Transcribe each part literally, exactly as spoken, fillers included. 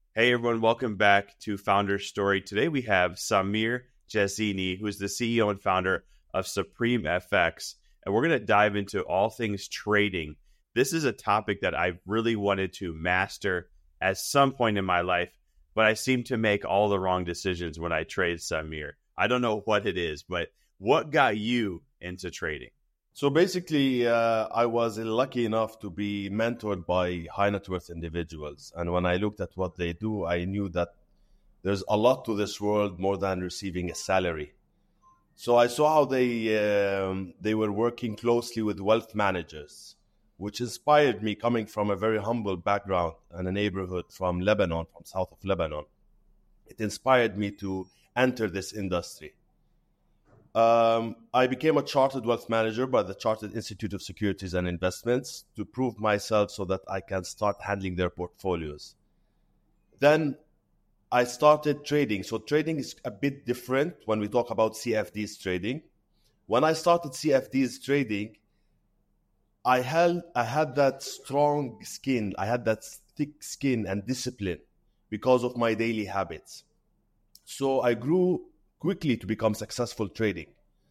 Hey everyone, welcome back to Founder Story. Today we have Samir Jazzini, who is the C E O and founder of Supreme F X, and we're going to dive into all things trading. This is a topic that I really wanted to master at some point in my life, but I seem to make all the wrong decisions when I trade, Samir. I don't know what it is, but what got you into trading? So basically, uh, I was lucky enough to be mentored by high net worth individuals. And when I looked at what they do, I knew that there's a lot to this world more than receiving a salary. So I saw how they um, they were working closely with wealth managers, which inspired me, coming from a very humble background and a neighborhood from Lebanon, from south of Lebanon. It inspired me to enter this industry. Um, I became a chartered wealth manager by the Chartered Institute of Securities and Investments to prove myself so that I can start handling their portfolios. Then I started trading. So trading is a bit different when we talk about C F Ds trading. When I started C F Ds trading, I held, I had that strong skin. I had that thick skin and discipline because of my daily habits. So I grew quickly to become successful trading.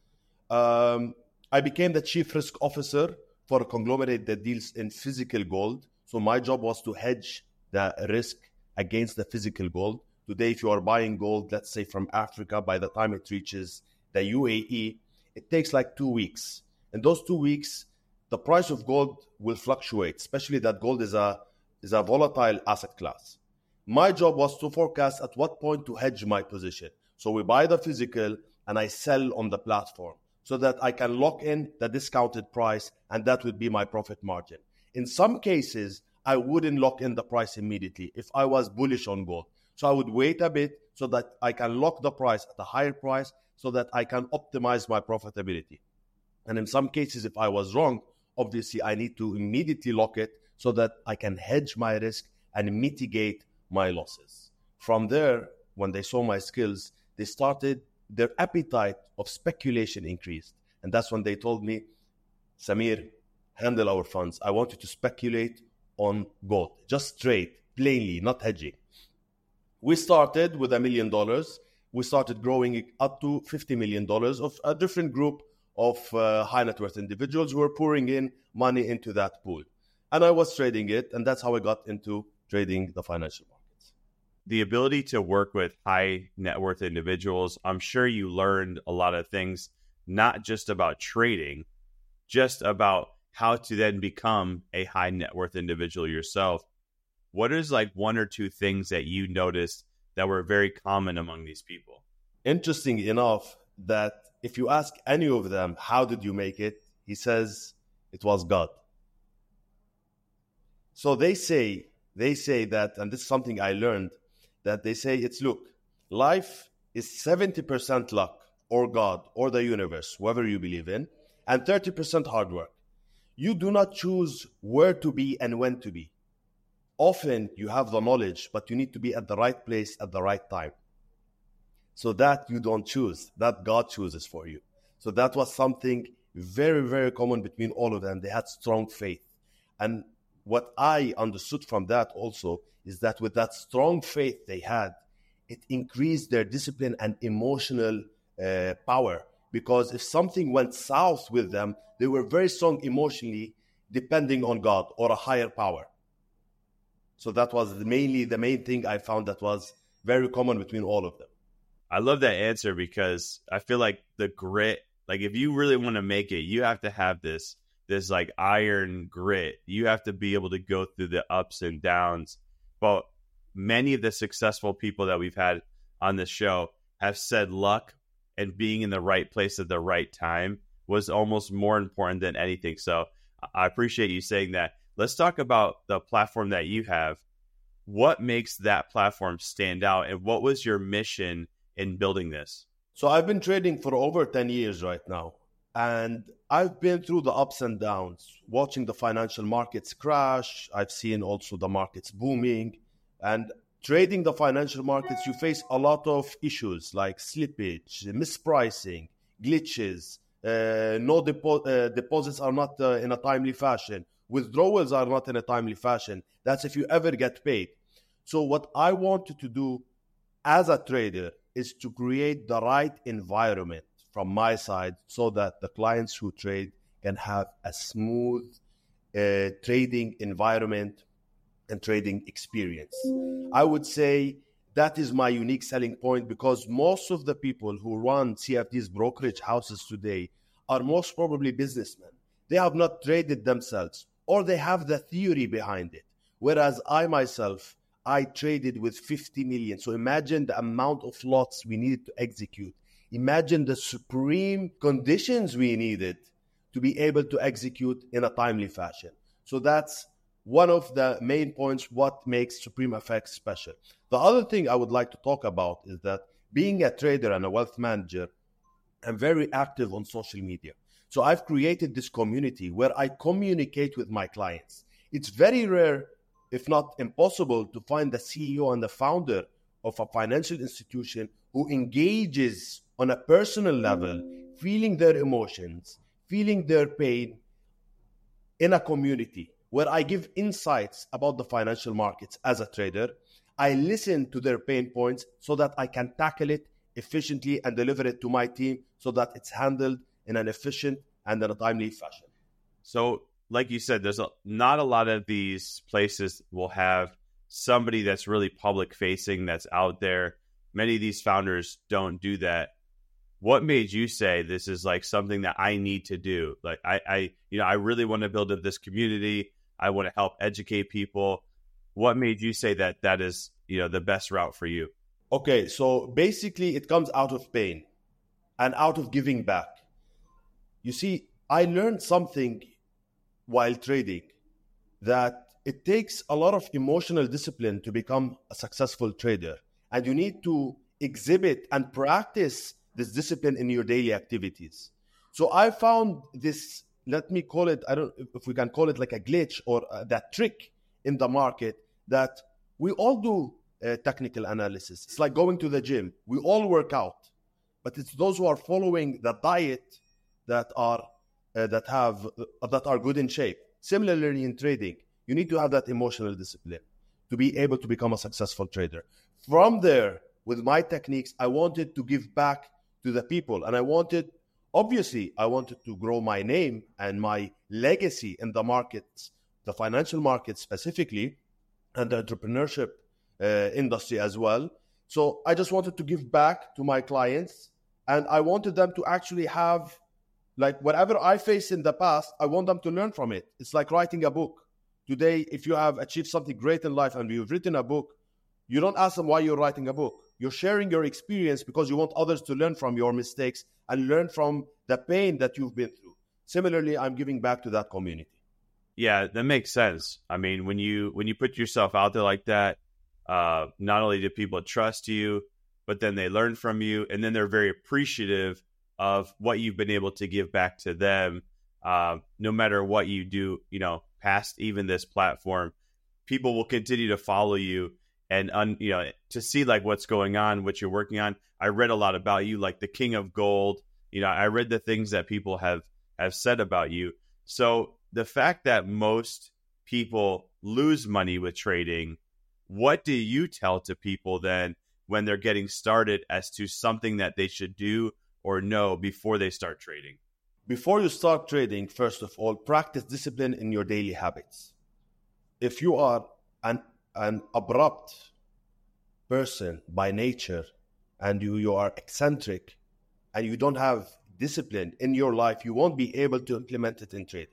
Um, I became the chief risk officer for a conglomerate that deals in physical gold. So my job was to hedge the risk against the physical gold. Today, if you are buying gold, let's say from Africa, by the time it reaches the U A E, it takes like two weeks. In those two weeks, the price of gold will fluctuate, especially that gold is a, is a volatile asset class. My job was to forecast at what point to hedge my position. So we buy the physical and I sell on the platform so that I can lock in the discounted price, and that would be my profit margin. In some cases, I wouldn't lock in the price immediately if I was bullish on gold. So I would wait a bit so that I can lock the price at a higher price so that I can optimize my profitability. And in some cases, if I was wrong, obviously I need to immediately lock it so that I can hedge my risk and mitigate my losses. From there, when they saw my skills, they started, their appetite of speculation increased. And that's when they told me, Samir, handle our funds. I want you to speculate on gold. Just trade, plainly, not hedging. We started with a million dollars. We started growing it up to fifty million dollars of a different group of uh, high net worth individuals who were pouring in money into that pool. And I was trading it, and that's how I got into trading the financial market. The ability to work with high net worth individuals, I'm sure you learned a lot of things, not just about trading, just about how to then become a high net worth individual yourself. What is like one or two things that you noticed that were very common among these people? Interesting enough that if you ask any of them, how did you make it? He says, it was God. So they say, they say that, and this is something I learned, that they say it's, look, life is seventy percent luck or God or the universe, whoever you believe in, and thirty percent hard work. You do not choose where to be and when to be. Often you have the knowledge, but you need to be at the right place at the right time. So that you don't choose, that God chooses for you. So that was something very, very common between all of them. They had strong faith. And what I understood from that also is that with that strong faith they had, it increased their discipline and emotional uh, power. Because if something went south with them, they were very strong emotionally, depending on God or a higher power. So that was mainly the main thing I found that was very common between all of them. I love that answer because I feel like the grit, like if you really want to make it, you have to have this, this like iron grit. You have to be able to go through the ups and downs. But many of the successful people that we've had on this show have said luck and being in the right place at the right time was almost more important than anything. So I appreciate you saying that. Let's talk about the platform that you have. What makes that platform stand out, and what was your mission in building this? So I've been trading for over ten years right now, and I've been through the ups and downs, watching the financial markets crash. I've seen also the markets booming, and trading the financial markets, you face a lot of issues like slippage, mispricing, glitches, uh, no depo- uh, deposits are not uh, in a timely fashion. Withdrawals are not in a timely fashion. That's if you ever get paid. So what I wanted to do as a trader is to create the right environment from my side so that the clients who trade can have a smooth uh, trading environment and trading experience. I would say that is my unique selling point, because most of the people who run C F D's brokerage houses today are most probably businessmen. They have not traded themselves, or they have the theory behind it. Whereas I myself, I traded with fifty million. So imagine the amount of lots we needed to execute. Imagine the supreme conditions we needed to be able to execute in a timely fashion. So that's one of the main points what makes Supreme F X special. The other thing I would like to talk about is that being a trader and a wealth manager, I'm very active on social media. So I've created this community where I communicate with my clients. It's very rare, if not impossible, to find the C E O and the founder of a financial institution who engages on a personal level, feeling their emotions, feeling their pain in a community where I give insights about the financial markets as a trader. I listen to their pain points so that I can tackle it efficiently and deliver it to my team so that it's handled in an efficient and in a timely fashion. So, like you said, there's a, not a lot of these places will have somebody that's really public facing, that's out there. Many of these founders don't do that. What made you say this is like something that I need to do? Like I, I you know, I really want to build up this community. I want to help educate people. What made you say that that is, you know, the best route for you? Okay, so basically it comes out of pain and out of giving back. You see, I learned something while trading, that it takes a lot of emotional discipline to become a successful trader. And you need to exhibit and practice this discipline in your daily activities. So I found this, let me call it, I don't know if we can call it like a glitch or uh, that trick in the market, that we all do uh, technical analysis. It's like going to the gym. We all work out, but it's those who are following the diet that are uh, that have uh, that are good in shape. Similarly in trading, you need to have that emotional discipline to be able to become a successful trader. From there, with my techniques, I wanted to give back to the people, and I wanted, obviously, I wanted to grow my name and my legacy in the markets, the financial markets specifically, and the entrepreneurship uh, industry as well. So I just wanted to give back to my clients, and I wanted them to actually have, like, whatever I faced in the past, I want them to learn from it. It's like writing a book. Today, if you have achieved something great in life and you've written a book, you don't ask them why you're writing a book. You're sharing your experience because you want others to learn from your mistakes and learn from the pain that you've been through. Similarly, I'm giving back to that community. Yeah, that makes sense. I mean, when you when you put yourself out there like that, uh, not only do people trust you, but then they learn from you, and then they're very appreciative of what you've been able to give back to them. Uh, no matter what you do, you know, past even this platform, people will continue to follow you and, un, you know, to see like what's going on, what you're working on. I read a lot about you, like the King of Gold. You know, I read the things that people have, have said about you. So the fact that most people lose money with trading, what do you tell to people then when they're getting started as to something that they should do or know before they start trading? Before you start trading, first of all, practice discipline in your daily habits. If you are an, an abrupt person by nature and you, you are eccentric and you don't have discipline in your life, you won't be able to implement it in trading.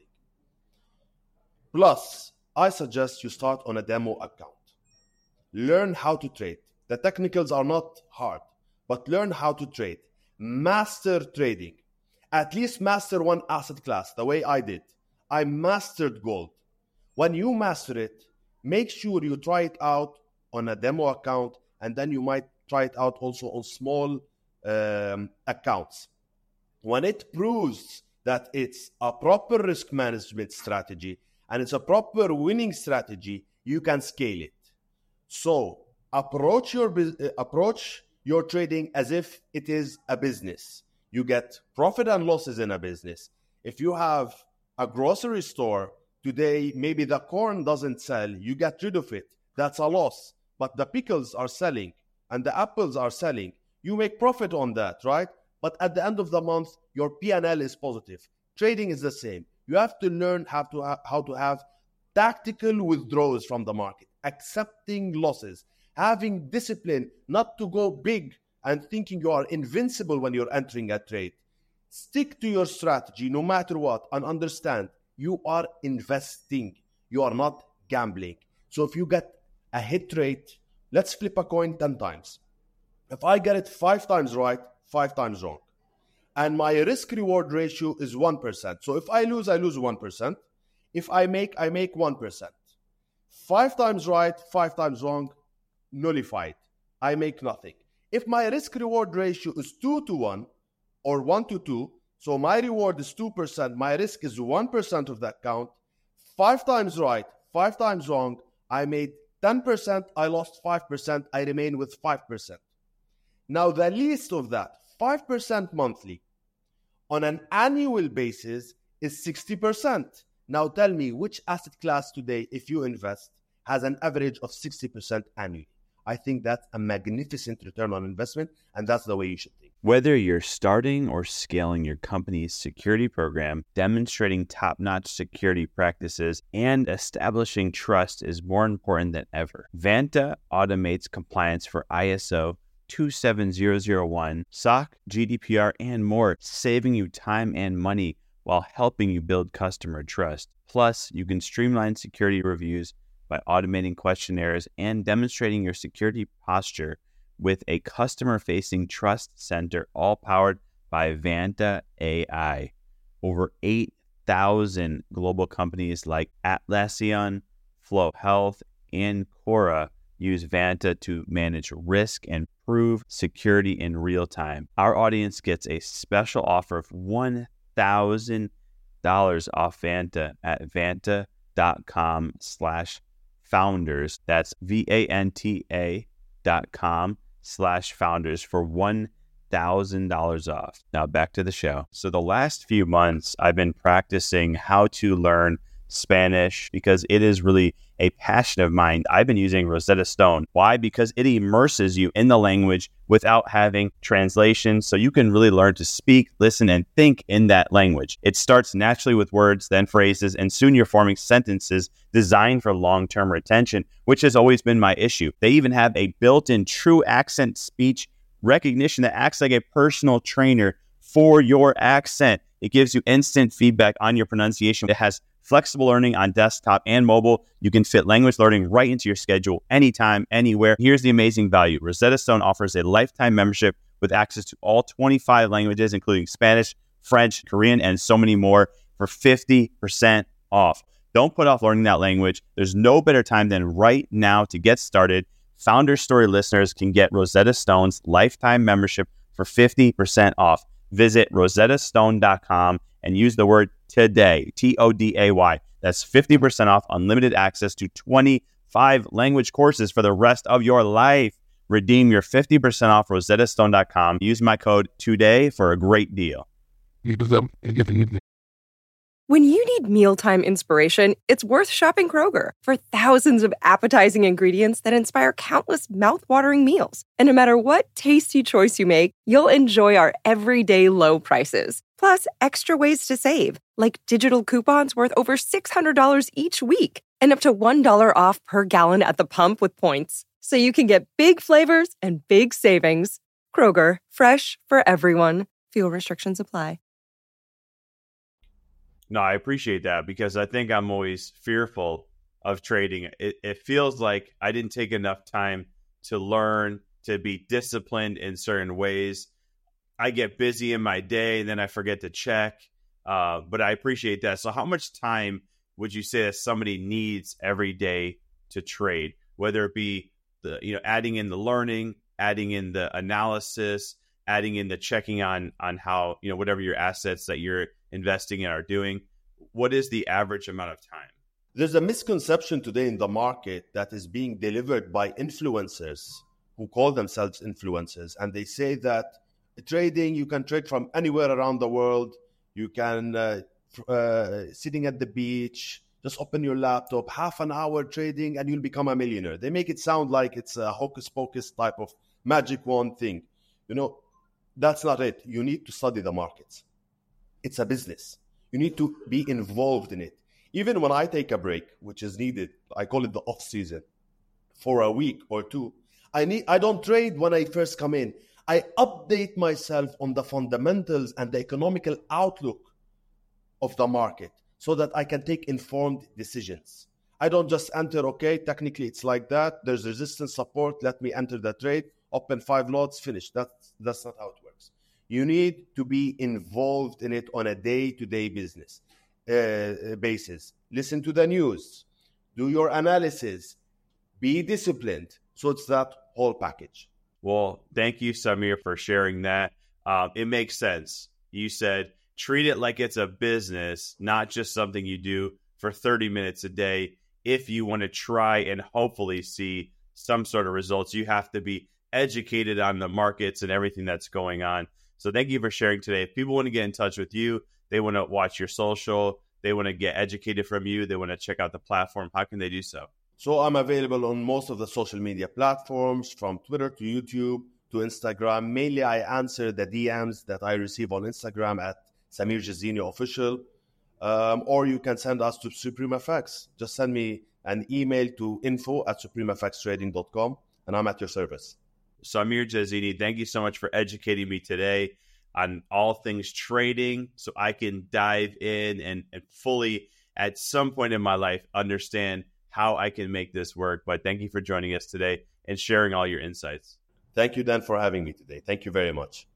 Plus, I suggest you start on a demo account. Learn how to trade. The technicals are not hard, but learn how to trade. Master trading. At least master one asset class, the way I did. I mastered gold. When you master it, make sure you try it out on a demo account, and then you might try it out also on small um, accounts. When it proves that it's a proper risk management strategy and it's a proper winning strategy, you can scale it. So approach your uh, approach your trading as if it is a business. You get profit and losses in a business. If you have a grocery store today, maybe the corn doesn't sell, you get rid of it. That's a loss. but the pickles are selling and the apples are selling. You make profit on that, right? But at the end of the month, your P and L is positive. Trading is the same. You have to learn how to ha- how to have tactical withdrawals from the market, accepting losses, having discipline not to go big and thinking you are invincible when you're entering a trade. Stick to your strategy no matter what, and understand you are investing. You are not gambling. So if you get a hit rate, let's flip a coin ten times. If I get it five times right, five times wrong, and my risk reward ratio is one percent. So if I lose, I lose one percent. If I make, I make one percent. Five times right, five times wrong, nullified. I make nothing. If my risk reward ratio is two to one or one to two, so my reward is two percent, my risk is one percent of that count, five times right, five times wrong, I made ten percent, I lost five percent, I remain with five percent. Now the least of that, five percent monthly, on an annual basis is sixty percent. Now tell me which asset class today, if you invest, has an average of sixty percent annually. I think that's a magnificent return on investment, and that's the way you should think. Whether you're starting or scaling your company's security program, demonstrating top-notch security practices, and establishing trust is more important than ever. Vanta automates compliance for I S O two seven zero zero one, S O C, G D P R, and more, saving you time and money while helping you build customer trust. Plus, you can streamline security reviews by automating questionnaires and demonstrating your security posture with a customer-facing trust center, all powered by Vanta A I. Over eight thousand global companies like Atlassian, Flow Health, and Quora use Vanta to manage risk and prove security in real time. Our audience gets a special offer of one thousand dollars off Vanta at vanta.com slash founders. That's V-A-N-T-A dot com slash founders for one thousand dollars off. Now back to the show. So the last few months, I've been practicing how to learn Spanish because it is really a passion of mine. I've been using Rosetta Stone. Why? Because it immerses you in the language without having translation, so you can really learn to speak, listen, and think in that language. It starts naturally with words, then phrases, and soon you're forming sentences designed for long-term retention, which has always been my issue. They even have a built-in true accent speech recognition that acts like a personal trainer for your accent. It gives you instant feedback on your pronunciation. It has flexible learning on desktop and mobile. You can fit language learning right into your schedule anytime, anywhere. Here's the amazing value. Rosetta Stone offers a lifetime membership with access to all twenty-five languages, including Spanish, French, Korean, and so many more for fifty percent off. Don't put off learning that language. There's no better time than right now to get started. Founder Story listeners can get Rosetta Stone's lifetime membership for fifty percent off. Visit rosetta stone dot com and use the word today, T O D A Y. That's fifty percent off unlimited access to twenty-five language courses for the rest of your life. Redeem your fifty percent off rosetta stone dot com. Use my code today for a great deal. When you need mealtime inspiration, it's worth shopping Kroger for thousands of appetizing ingredients that inspire countless mouth-watering meals. And no matter what tasty choice you make, you'll enjoy our everyday low prices. Plus, extra ways to save, like digital coupons worth over six hundred dollars each week and up to one dollar off per gallon at the pump with points. So you can get big flavors and big savings. Kroger, fresh for everyone. Fuel restrictions apply. No, I appreciate that because I think I'm always fearful of trading. It, it feels like I didn't take enough time to learn, to be disciplined in certain ways. I get busy in my day and then I forget to check. Uh, but I appreciate that. So how much time would you say that somebody needs every day to trade, whether it be the, you know, adding in the learning, adding in the analysis, adding in the checking on, on how, you know, whatever your assets that you're investing in are doing? What is the average amount of time? There's a misconception today in the market that is being delivered by influencers who call themselves influencers. And they say that trading, you can trade from anywhere around the world. You can, uh, uh, sitting at the beach, Just open your laptop, half an hour trading, and you'll become a millionaire. They make it sound like it's a hocus pocus type of magic wand thing. You know, that's not it. You need to study the markets. It's a business. You need to be involved in it. Even when I take a break, which is needed, I call it the off season, for a week or two, I need. I don't trade when I first come in. I update myself on the fundamentals and the economical outlook of the market so that I can take informed decisions. I don't just enter, okay, technically it's like that. There's resistance, support, let me enter the trade, open five lots, finish. That's, that's not how it works. You need to be involved in it on a day-to-day business uh, basis. Listen to the news. Do your analysis. Be disciplined. So it's that whole package. Well, thank you, Samir, for sharing that. Um, it makes sense. You said treat it like it's a business, not just something you do for thirty minutes a day. If you want to try and hopefully see some sort of results, you have to be educated on the markets and everything that's going on. So thank you for sharing today. If people want to get in touch with you, they want to watch your social, they want to get educated from you, they want to check out the platform, how can they do so? So I'm available on most of the social media platforms, from Twitter to YouTube to Instagram. Mainly I answer the D Ms that I receive on Instagram at Samir Jazzini Official. Um, or you can send us to SupremeFX. Just send me an email to info at supremefx trading dot com and I'm at your service. Samir Jazzini, thank you so much for educating me today on all things trading so I can dive in and, and fully, at some point in my life, understand how I can make this work. But thank you for joining us today and sharing all your insights. Thank you, Dan, for having me today. Thank you very much.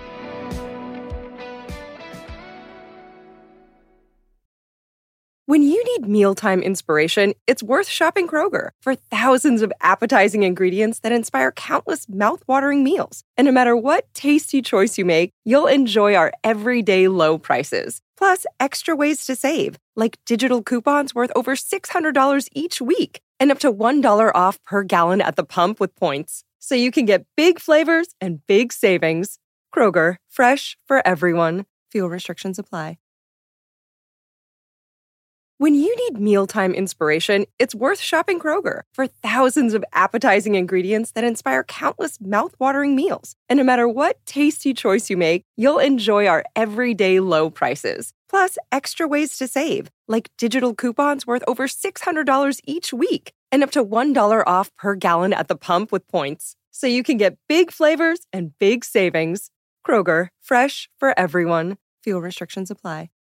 When you need mealtime inspiration, it's worth shopping Kroger. For thousands of appetizing ingredients that inspire countless mouthwatering meals. And no matter what tasty choice you make, you'll enjoy our everyday low prices. Plus, extra ways to save, like digital coupons worth over six hundred dollars each week and up to one dollar off per gallon at the pump with points. So you can get big flavors and big savings. Kroger, fresh for everyone. Fuel restrictions apply. When you need mealtime inspiration, it's worth shopping Kroger. For thousands of appetizing ingredients that inspire countless mouthwatering meals. And no matter what tasty choice you make, you'll enjoy our everyday low prices. Plus, extra ways to save, like digital coupons worth over six hundred dollars each week and up to one dollar off per gallon at the pump with points. So you can get big flavors and big savings. Kroger, fresh for everyone. Fuel restrictions apply.